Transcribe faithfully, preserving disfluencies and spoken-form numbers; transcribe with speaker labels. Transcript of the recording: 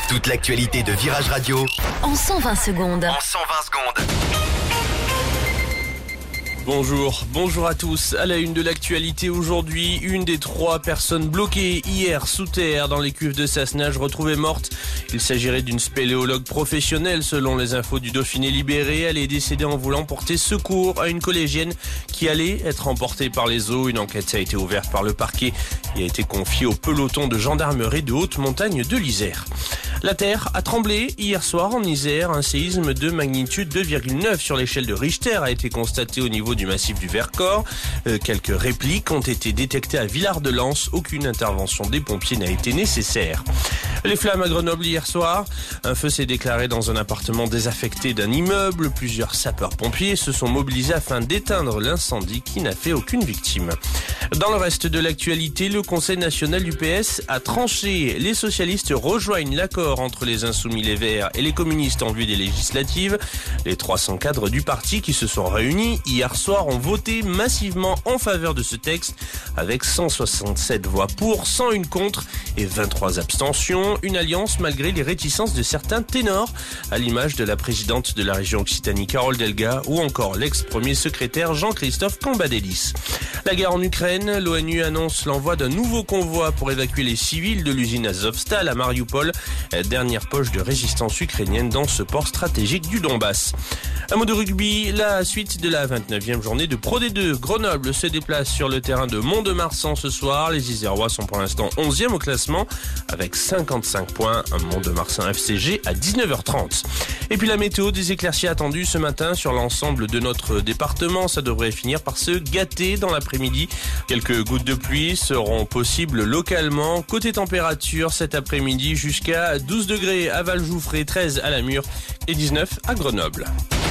Speaker 1: Toute l'actualité de Virage Radio
Speaker 2: en cent vingt secondes.
Speaker 1: En cent vingt secondes.
Speaker 3: Bonjour, bonjour à tous. À la une de l'actualité aujourd'hui, une des trois personnes bloquées hier sous terre dans les cuves de Sassenage retrouvée morte. Il s'agirait d'une spéléologue professionnelle selon les infos du Dauphiné libéré. Elle est décédée en voulant porter secours à une collégienne qui allait être emportée par les eaux. Une enquête a été ouverte par le parquet et a été confiée au peloton de gendarmerie de haute montagne de l'Isère. La terre a tremblé hier soir en Isère. Un séisme de magnitude deux virgule neuf sur l'échelle de Richter a été constaté au niveau du massif du Vercors. Euh, quelques répliques ont été détectées à Villard-de-Lans. Aucune intervention des pompiers n'a été nécessaire. Les flammes à Grenoble hier soir. Un feu s'est déclaré dans un appartement désaffecté d'un immeuble. Plusieurs sapeurs-pompiers se sont mobilisés afin d'éteindre l'incendie qui n'a fait aucune victime. Dans le reste de l'actualité, le Conseil national du P S a tranché. Les socialistes rejoignent l'accord entre les Insoumis, les Verts et les communistes en vue des législatives. Les trois cents cadres du parti qui se sont réunis hier soir ont voté massivement en faveur de ce texte avec cent soixante-sept voix pour, cent un contre et vingt-trois abstentions. Une alliance malgré les réticences de certains ténors, à l'image de la présidente de la région Occitanie Carole Delga ou encore l'ex-premier secrétaire Jean-Christophe Cambadélis. La guerre en Ukraine, l'ONU annonce l'envoi d'un nouveau convoi pour évacuer les civils de l'usine Azovstal à Mariupol, dernière poche de résistance ukrainienne dans ce port stratégique du Donbass. Un mot de rugby, la suite de la vingt-neuvième journée de Pro D deux. Grenoble se déplace sur le terrain de Mont-de-Marsan ce soir. Les Isérois sont pour l'instant onzième au classement avec cinquante-cinq points. Mont-de-Marsan F C G à dix-neuf heures trente. Et puis la météo, des éclaircies attendues ce matin sur l'ensemble de notre département. Ça devrait finir par se gâter dans l'après-midi. Quelques gouttes de pluie seront possibles localement. Côté température, cet après-midi jusqu'à douze degrés à Vallejouffré, treize à Lamure et dix-neuf à Grenoble.